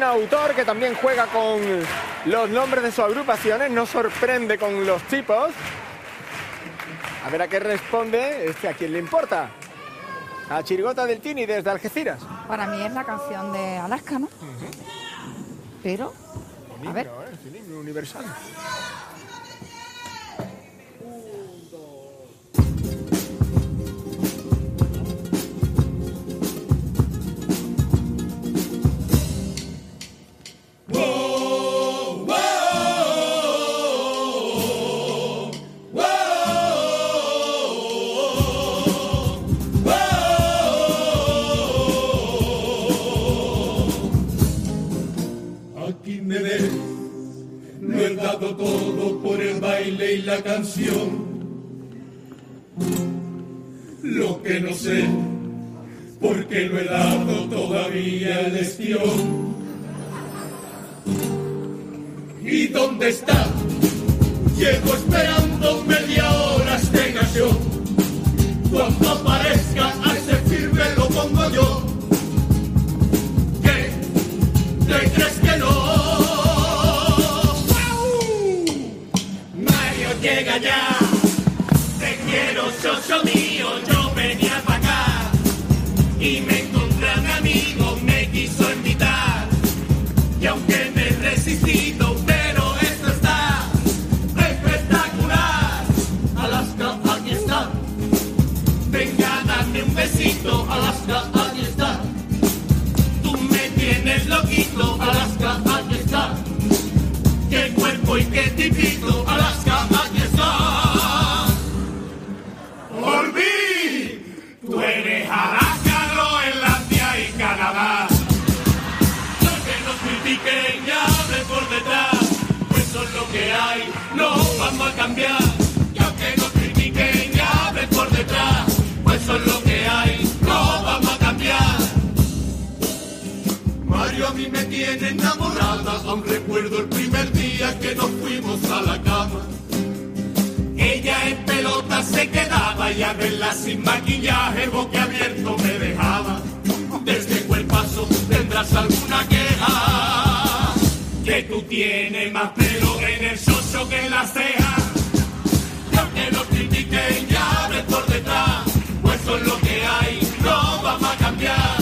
autor que también juega con los nombres de sus agrupaciones, nos sorprende con los tipos. A ver a qué responde, ¿a quién le importa? A Chirigota del Tini desde Algeciras. Para mí es la canción de Alaska, ¿no? Pero, a ver. Es un himno universal. Todo por el baile y la canción. Lo que no sé, porque no he dado todavía el estión. ¿Y dónde está? Llevo esperando media hora esta canción. Cuando aparezca a ese firme lo pongo yo. ¿Qué? ¿Te crees que no? Llega ya, te quiero, socio mío, yo venía para acá y me encontré a un amigo, me quiso invitar y aunque me he resistido, pero esto está espectacular. Alaska, aquí está, venga, dame un besito, Alaska, aquí está, tú me tienes loquito, Alaska, aquí está, qué cuerpo y qué tipito, Alaska, aquí está. Volví, tú eres Alaska, Groenlandia y Canadá. No que nos critiquen y hablen por detrás, pues son lo que hay, no vamos a cambiar. Y aunque nos critiquen y hablen por detrás, pues son lo que hay, no vamos a cambiar. Mario a mí me tiene enamorada, aún recuerdo el primer día que nos fuimos a la cama. Ella en pelota se quedaba y a verla sin maquillaje boquiabierto me dejaba. Desde cuerpazo tendrás alguna queja, que tú tienes más pelo en el soso que en la ceja. Y aunque nos critiquen y hablen por detrás, pues son lo que hay, no vamos a cambiar.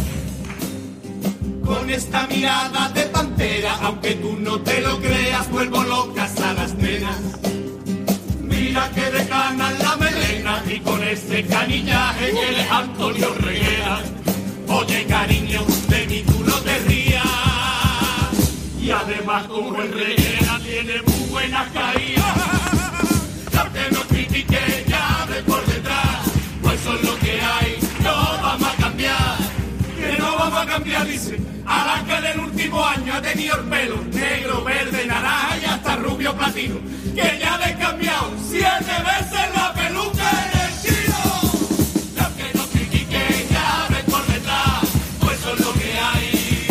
Con esta mirada de pantera, aunque tú no te lo creas, vuelvo locas a las nenas. Mira que decanan la melena y con ese canillaje que eres Antonio Reguera. Oye cariño, de mí tú no te rías. Y además como el Reguera tiene muy buenas caídas. Y aunque nos critiquen y hable por detrás, pues son lo que hay, no vamos a cambiar. Que no vamos a cambiar, dice. Alaska en el último año ha tenido el pelo negro, verde, naranja y hasta rubio platino. Que ya le he cambiado 7 veces la peluca en el tiro. Y aunque nos critiquen y hablen por detrás, pues son lo que hay,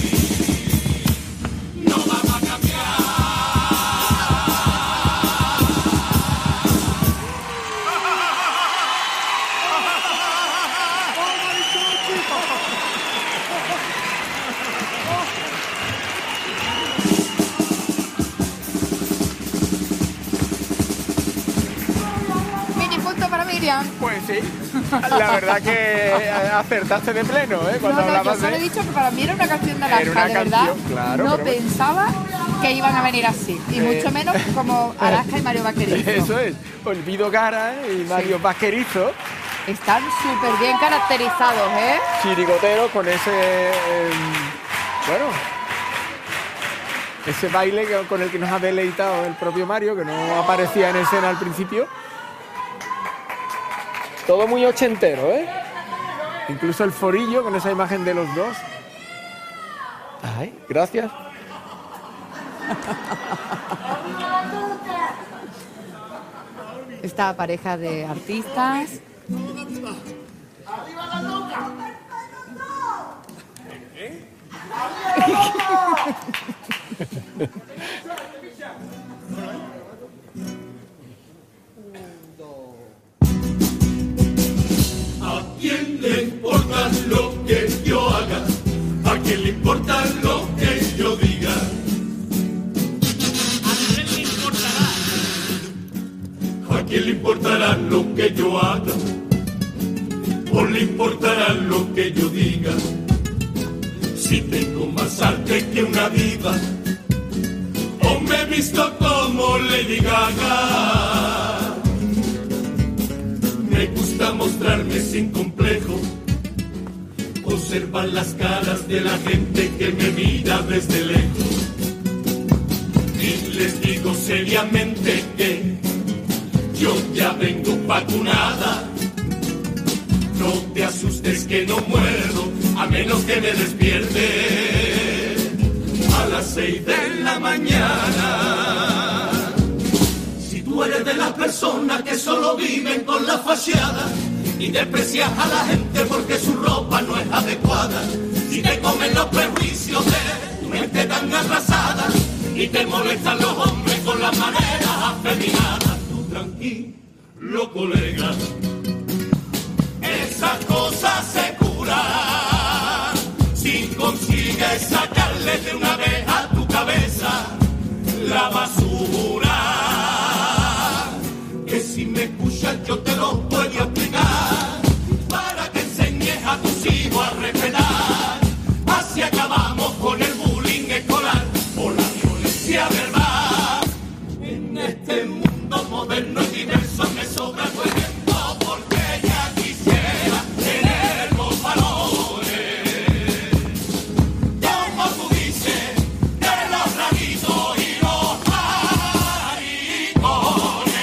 no vamos a cambiar. Pues sí, la verdad que acertaste de pleno, cuando hablabas yo solo he dicho que para mí era una canción de Alaska, de verdad. Claro, no pensaba que iban a venir así, y mucho menos como Alaska y Mario Vaquerizo. Eso es, Olvido Gara y Mario Vaquerizo. Están súper bien caracterizados, Chirigotero con ese, ese baile con el que nos ha deleitado el propio Mario, que no aparecía en escena al principio. Todo muy ochentero, Incluso el forillo con esa imagen de los dos. Ay, gracias. Esta pareja de artistas. ¡Arriba la loca! ¿A quién le importa lo que yo haga? ¿A quién le importa lo que lo que yo haga, o le importará lo que yo diga. Si tengo más arte que una diva, o me he visto como Lady Gaga. Me gusta mostrarme sin complejo, observar las caras de la gente que me mira desde lejos. Y les digo seriamente que yo ya vengo vacunada. No te asustes que no muerdo, a menos que me despierte a las 6 de la mañana. Si tú eres de las personas que solo viven con la fachada y desprecias a la gente porque su ropa no es adecuada, si te comen los prejuicios de tu mente tan atrasada y te molestan los hombres con las maneras afeminadas, tú tranquilo, colega, esa cosa se cura si consigues sacarle de una vez a tu cabeza la basura. Que si me escuchas yo te lo voy a explicar para que enseñes a tus hijos a respetar. Así acabamos con el bullying escolar o la violencia verbal. En este mundo moderno y diverso me sobra tu ejemplo, porque ya quisiera tener los valores, como tú dices, de los raritos y los maricones.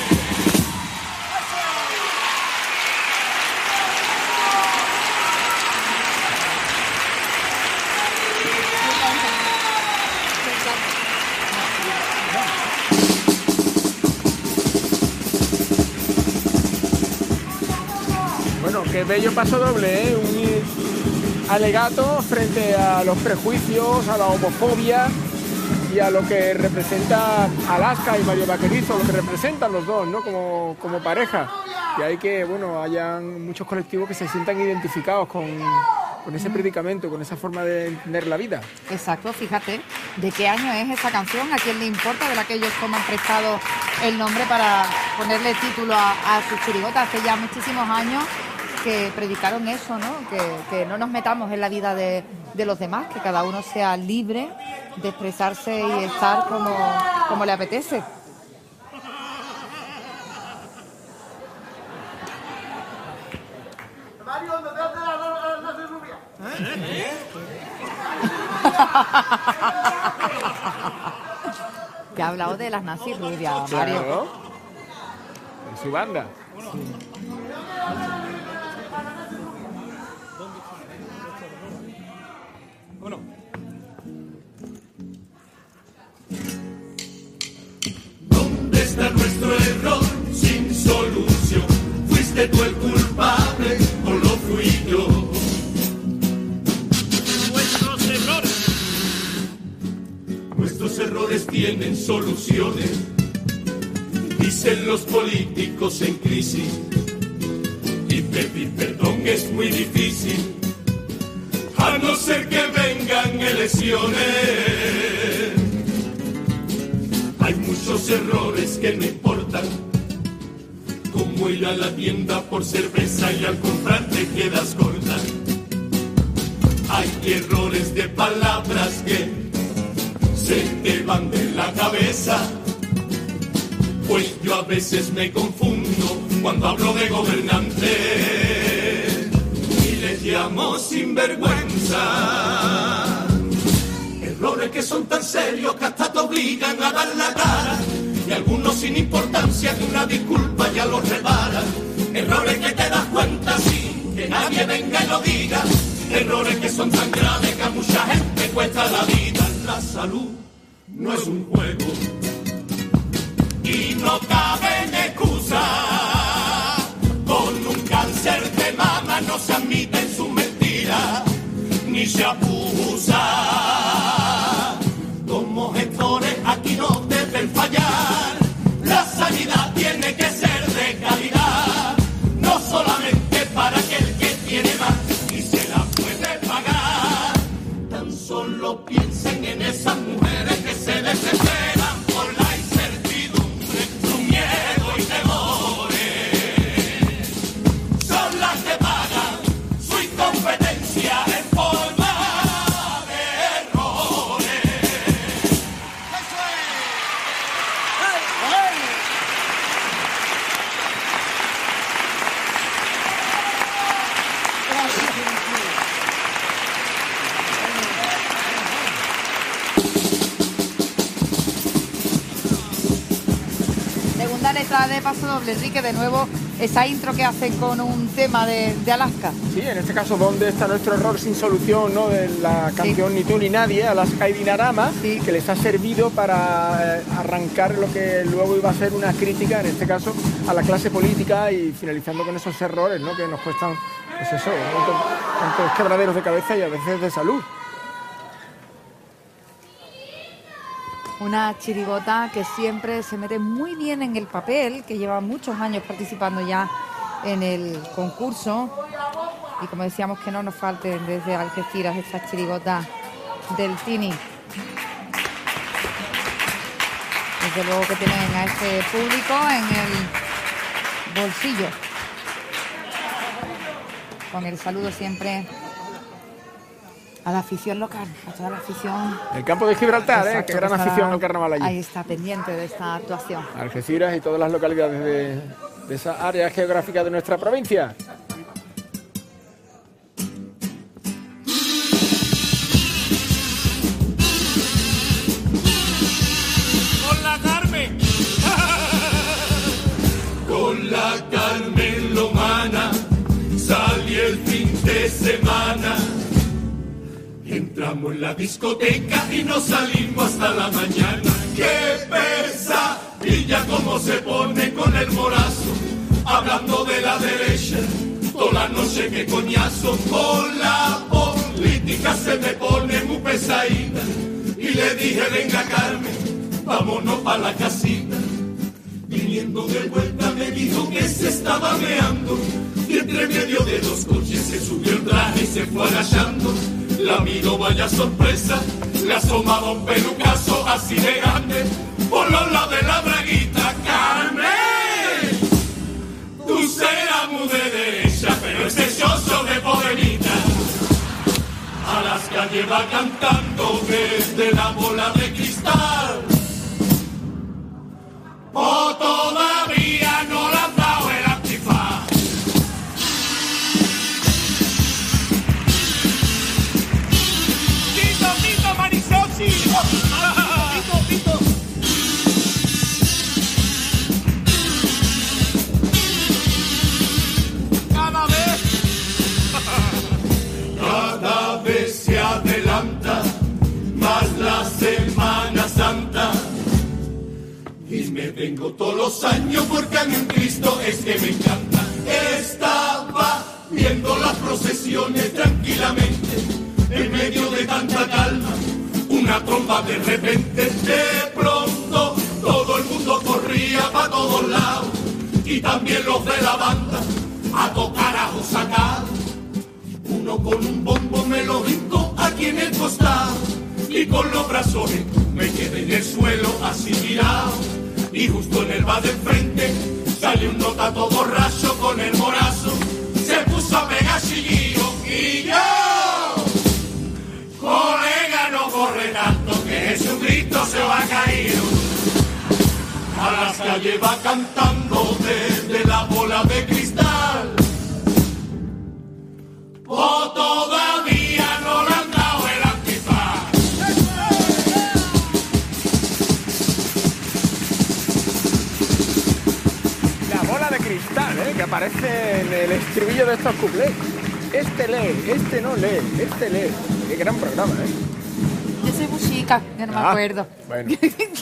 Bueno, qué bello paso doble, ¿eh? Un alegato frente a los prejuicios, a la homofobia y a lo que representa Alaska y Mario Vaquerizo, lo que representan los dos, ¿no? Como pareja. Y hay que, bueno, hayan muchos colectivos que se sientan identificados con ese predicamento, con esa forma de entender la vida. Exacto, fíjate, ¿de qué año es esa canción? ¿A quién le importa? De la que ellos toman prestado el nombre para ponerle título a sus chirigotas. Hace ya muchísimos años que predicaron eso, ¿no? Que no nos metamos en la vida de los demás, que cada uno sea libre de expresarse y estar como le apetece. Que ha hablado de las nazis rubias, Mario. Claro. En su banda. ¿Dónde está nuestro error sin solución? Fuiste tú el culpable o lo fui yo. Nuestros errores tienen soluciones, dicen los políticos en crisis. Y pedir perdón es muy difícil, a no ser que vengan elecciones. Hay muchos errores que no importan, como ir a la tienda por cerveza y al comprar te quedas corta. Hay errores de palabras que se te van de la cabeza, pues yo a veces me confundo cuando hablo de gobernantes y les llamo sinvergüenza. Errores que son tan serios que hasta te obligan a dar la cara, y algunos sin importancia que una disculpa ya los repara. Errores que te das cuenta sin que nadie venga y lo diga. Errores que son tan graves que a mucha gente cuesta la vida. La salud no es un juego y no caben excusas. Con un cáncer de mama no se admiten sus mentiras ni se abusa. Como gestores aquí no deben fallar. La sanidad tiene que ser de calidad, no solamente para aquel que tiene más y se la puede pagar. Tan solo piensen en esas mujeres que se desesperan por la incertidumbre, su miedo y temores. la letra de Paso Doble, Enrique, de nuevo esa intro que hacen con un tema de Alaska. Sí, en este caso, ¿dónde está nuestro error sin solución, ¿no? De la canción Ni tú ni nadie, Alaska y Dinarama, que les ha servido para arrancar lo que luego iba a ser una crítica, en este caso, a la clase política y finalizando con esos errores, ¿no? Que nos cuestan, pues eso, tantos quebraderos de cabeza y a veces de salud. Una chirigota que siempre se mete muy bien en el papel, que lleva muchos años participando ya en el concurso. Y como decíamos, que no nos falten desde Algeciras estas chirigotas del Tini. Desde luego que tienen a este público en el bolsillo. Con el saludo siempre a la afición local, a toda la afición. El campo de Gibraltar, Exacto, qué gran afición al carnaval allí. Ahí está, pendiente de esta actuación. Algeciras y todas las localidades de esa área geográfica de nuestra provincia. Con la Carmen. Con la Carmen Lomana salí el fin de semana. Entramos en la discoteca y nos salimos hasta la mañana. ¡Qué pesadilla cómo se pone con el morazo! Hablando de la derecha, toda la noche que coñazo. Con la política se me pone muy pesadita. Y le dije, venga Carmen, vámonos pa' la casita. Viniendo de vuelta me dijo que se estaba meando. Y entre medio de dos coches se subió el traje y se fue agachando. La miro, vaya sorpresa, le asomaba un pelucazo así de grande por los lados de la braguita. Carmen, tú serás muy de derecha, pero ese chocho de poderita. Alaska lleva cantando desde la bola de cristal. O todavía no le han dado el antifaz. ¡Tito, Marisochi! ¡Tito! Cada vez se adelanta más la Semana Santa. Y me vengo todos los años porque a mí un Cristo es que me encanta. Estaba viendo las procesiones tranquilamente, en medio de tanta calma, una tromba de repente. De pronto todo el mundo corría para todos lados, y también los de la banda, a tocar ajo sacado. Uno con un bombo me lo brincó aquí en el costado, y con los brazos me quedé en el suelo así tirado. Y justo en el bar del frente salió un nota todo borracho con el morazo, se puso a pegar chillillo y yo, colega, no corre tanto que Jesucristo se va a caer. Alaska lleva cantando desde la bola de cristal. O todavía no le han dado el antifaz. La bola de cristal, que aparece en el estribillo de estos cuplés. Este lee, este no lee, este lee. Qué gran programa, Yo soy música, yo no me acuerdo. Bueno.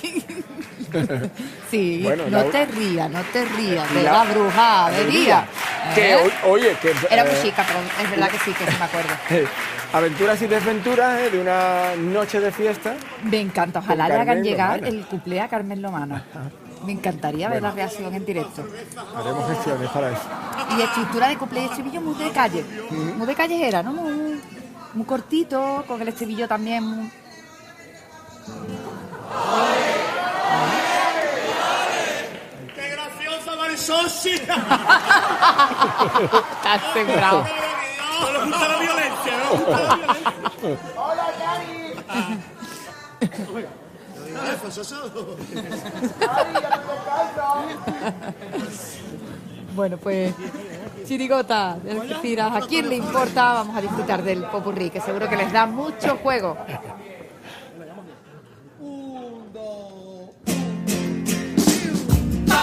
Sí, bueno, no te rías de la brujería. Que, oye, que... Era música, pero es verdad que sí, que sí me acuerdo. Aventuras y desventuras de una noche de fiesta. Me encanta, ojalá le hagan Carmen llegar Lomana. el cuplé a Carmen Lomana. Me encantaría ver la reacción en directo. Haremos gestiones para eso. Y estructura de cuplé y estribillo muy de calle. Muy de callejera, ¿no? Muy cortito, con el estribillo también muy... ¡Qué graciosa, Marisochi! Estás sembrado. No le gusta la violencia, no le gusta la violencia. ¡Hola, Cari! Bueno, pues chirigota de Algeciras, ¿a quién le importa? Vamos a disfrutar del popurrí, que seguro que les da mucho juego.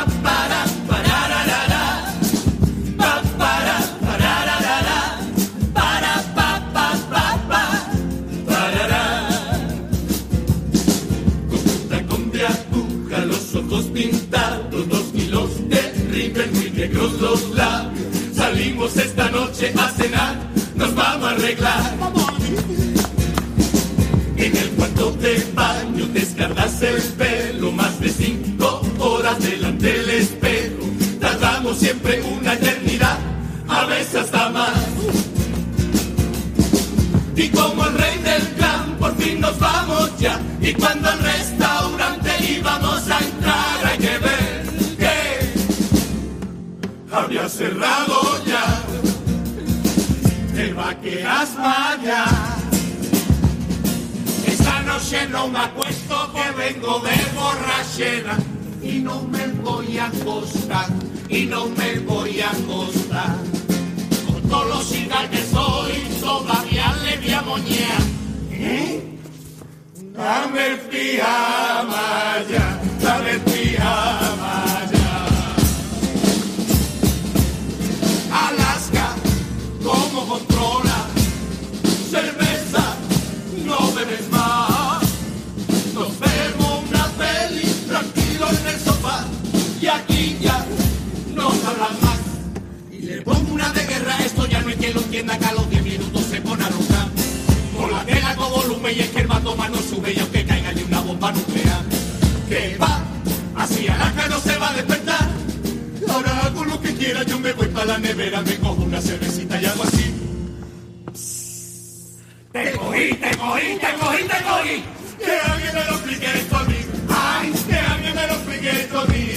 para, parararara, pa, para, parararara, para, pa, parará. Con de aguja, los ojos pintados, 2 kilos de rímel, muy negros los labios. Salimos esta noche a cenar, nos vamos a arreglar. En el cuarto de baño descargas el pelo, más de 5 horas delante del espejo. Tardamos siempre una eternidad, a veces hasta más. Y como el rey del clan, por fin nos vamos ya. Y cuando al restaurante íbamos a entrar, hay que ver que había cerrado ya. Te vaqueras vaya. Esta noche no me acuesto que vengo de borrachera. Y no me voy a acostar, y no me voy a acostar. Con todos los cigarros que soy, todavía le voy a moñear. Dame el pijama ya, dame el pijama ya. Alaska, ¿cómo controla? Cerveza, no bebes más. Nos vemos una peli, tranquilo en el sofá. Y aquí ya no hablan más. Y le pongo una de guerra, esto ya no es que lo entienda, que a los 10 minutos se pone a roncar. Con la tela con volumen y es que el matoma no sube y aunque caiga ni una bomba nuclear. Que va, así Alaska no se va a despertar. Ahora hago lo que quiera, yo me voy para la nevera, me cojo una cervecita y hago así. Te cogí, te cogí, te cogí, te cogí. Que alguien me lo explique esto a mí. Ay, que alguien me lo explique esto a mí.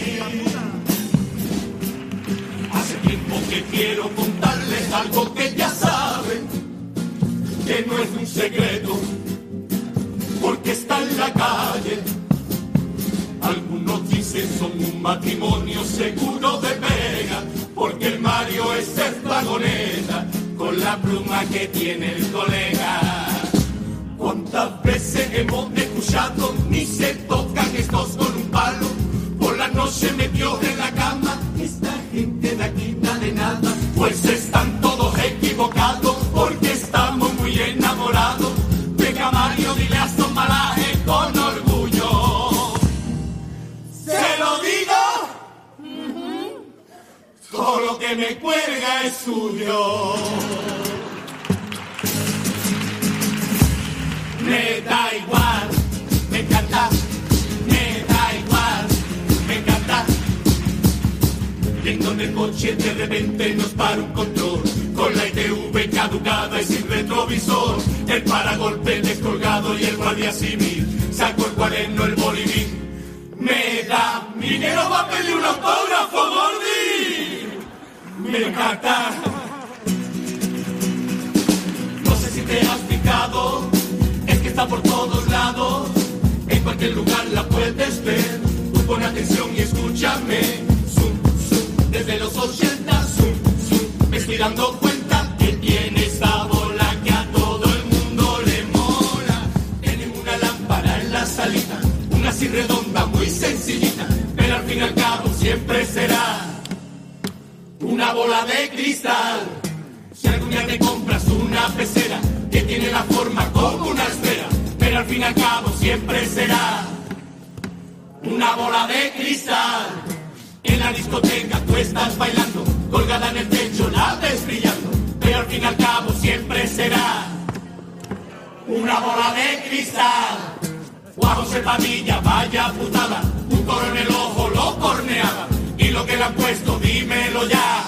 Hace tiempo que quiero contarles algo que ya saben, que no es un secreto, porque está en la calle. Algunos dicen son un matrimonio seguro de pega, porque el Mario es el vagoneta, con la pluma que tiene el colega. ¿Cuántas veces hemos escuchado ni se tocan estos con un palo? Por la noche metió en la cama, esta gente de aquí nada de nada. Pues están todos equivocados, porque estamos muy enamorados. Venga Mario, dile a estos malajes con orgullo. ¿Se lo digo? Todo lo que me cuelga es suyo. Me da igual, me encanta, me da igual, me encanta. Yendo en el coche de repente nos para un control, con la ITV caducada y sin retrovisor, el paragolpe descolgado y el guardia civil sacó el cuaderno, el bolivín. Me da dinero va a pedir un autógrafo, Gordi. Me encanta. No sé si te has fijado, está por todos lados, en cualquier lugar la puedes ver. Tú pon atención y escúchame. Zoom, zoom, desde los 80, zoom, zoom. Me estoy dando cuenta que tiene esta bola que a todo el mundo le mola. Tiene una lámpara en la salita, una así redonda, muy sencillita, pero al fin y al cabo siempre será una bola de cristal. Si algún día te compras una pecera que tiene la forma como una esfera, pero al fin y al cabo siempre será una bola de cristal. En la discoteca tú estás bailando, colgada en el techo la ves brillando, pero al fin y al cabo siempre será una bola de cristal. Juan José Padilla, vaya putada, un coro en el ojo lo corneaba, y lo que le han puesto, dímelo ya.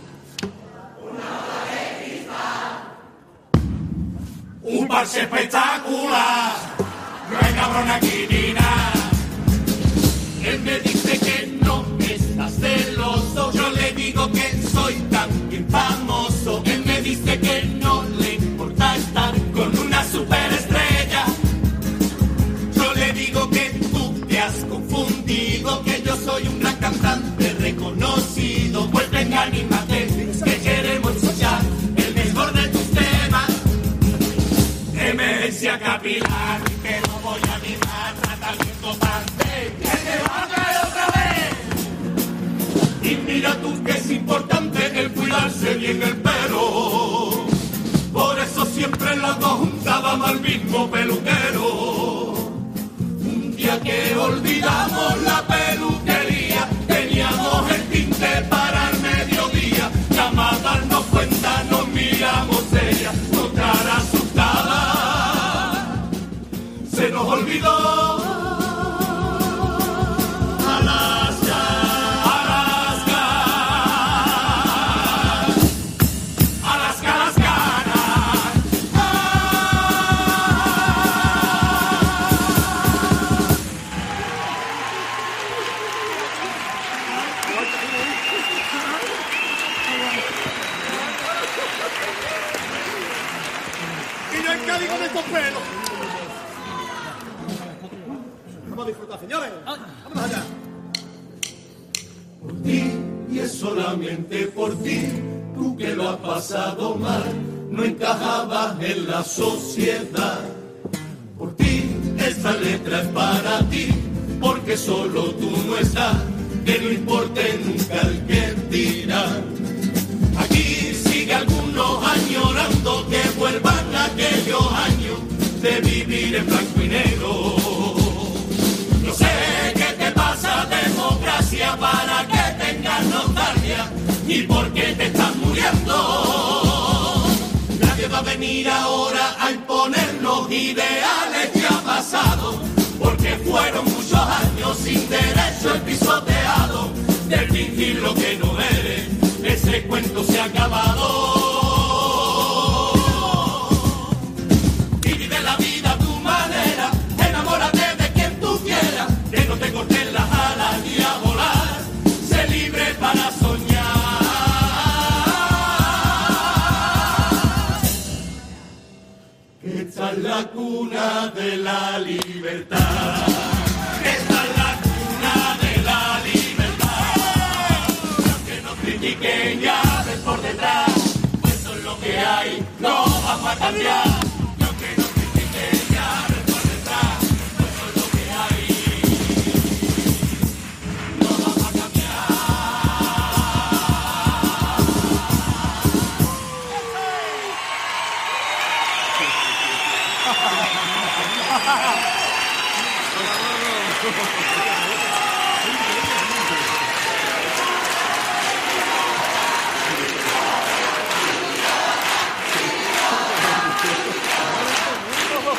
Un parche espectacular, no hay cabrón aquí ni nada. Él me dice que no estás celoso, yo le digo que soy también famoso. Él me dice que no le importa estar con una superestrella. Yo le digo que tú te has confundido, que yo soy un gran cantante reconocido. Pues venga, anímate, que queremos escuchar el mejor de tus temas. Emergencia capilar, que no voy a animar. día que olvidamos la peluquería, teníamos el tinte para el mediodía, llamada a darnos cuenta nos miramos serias, con cara asustada, se nos olvidó. Vamos a disfrutar, señores. Vamos allá. Por ti, y es solamente por ti, tú que lo has pasado mal, no encajabas en la sociedad. Por ti, esta letra es para ti, porque solo tú no estás, que no importe nunca el que dirá. Aquí sigue algunos añorando que vuelvan aquellos años de vivir en blanco y negro. No sé qué te pasa, democracia, para que tengas nostalgia y por qué te estás muriendo. Nadie va a venir ahora a imponernos ideales ya pasados, porque fueron muchos años sin derecho el pisoteado de fingir lo que no eres. Ese cuento se ha acabado. Y vive la vida a tu manera, enamórate de quien tú quieras, que no te corten las alas ni a volar, sé libre para soñar. Que esta es la cuna de la libertad. Esta es la cuna de la libertad. Que nos critiquen ya ves por detrás, pues eso es lo que hay, no vamos a cambiar. Y aunque nos critiquen ya ves por detrás, pues eso es lo que hay, no vamos a cambiar.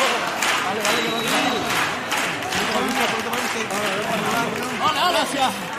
Gracias.